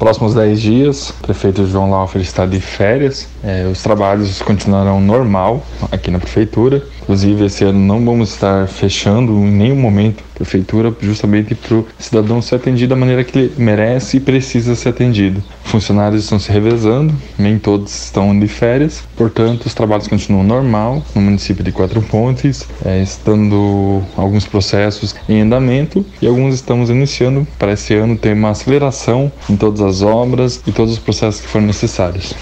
próximos 10 dias, o prefeito João Laufer está de férias. Os trabalhos continuarão normal aqui na prefeitura. Inclusive, esse ano não vamos estar fechando em nenhum momento a prefeitura, justamente para o cidadão ser atendido da maneira que ele merece e precisa ser atendido. Funcionários estão se revezando, nem todos estão de férias, portanto, os trabalhos continuam normal no município de Quatro Pontes, estando alguns processos em andamento e alguns estamos iniciando para esse ano ter uma aceleração em todas as obras e todos os processos que forem necessários.